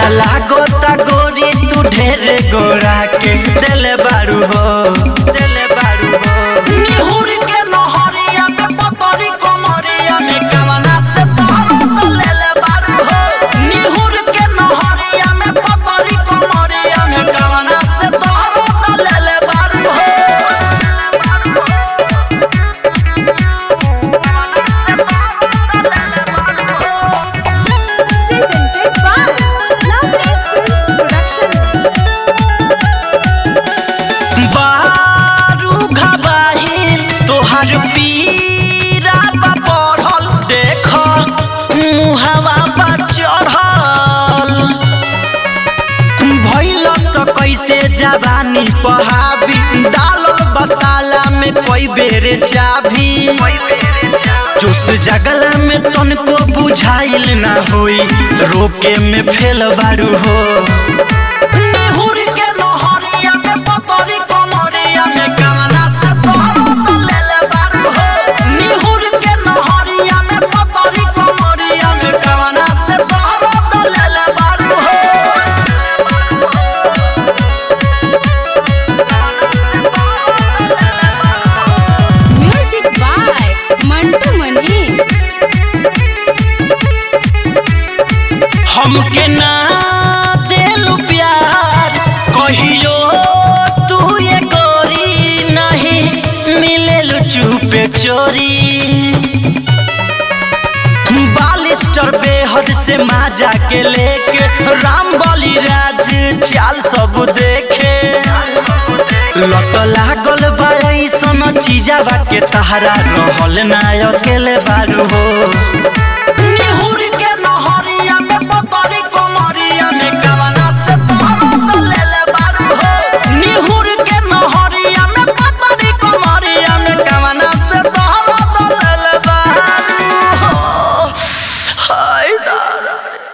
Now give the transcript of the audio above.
हमरा लागोता गोरी तू ढेरे गोरा के दिल बारू हो निहुर के नहरिया में पतरी कमरिया में कमला से तोहरो तो लेले बारू हो निहुर के नहरिया में पतरी कमरिया में कमला से तोहरो तो लेले बारू हो पीरा बढ़ल देख मुहावा चढ़ल भइल तो कैसे जवानी पहाबी डालल बताला में कई बेर चाभी जोश जगला में तनको बुझाइल ना होई रोके में फेल बारू हो निहुर के नहरिया में पतरी कमरिया में कमला से तोहरो तो लेले बारू हो निहुर के नहरिया में पतरी कमरिया में कमला से तोहरो तो लेले बारू हो म्यूजिक बाय मंटू मनी हमके ना देलू प्यार कहियो तू ये गोरी नहीं मिलेलू चुपे चोरी बालिस्टर बेहद से माजा के लेके राम बली राज चाल सब देखे लट लागल बा ऐसन चीजा के तहरा रहल ना अकेले बारू हो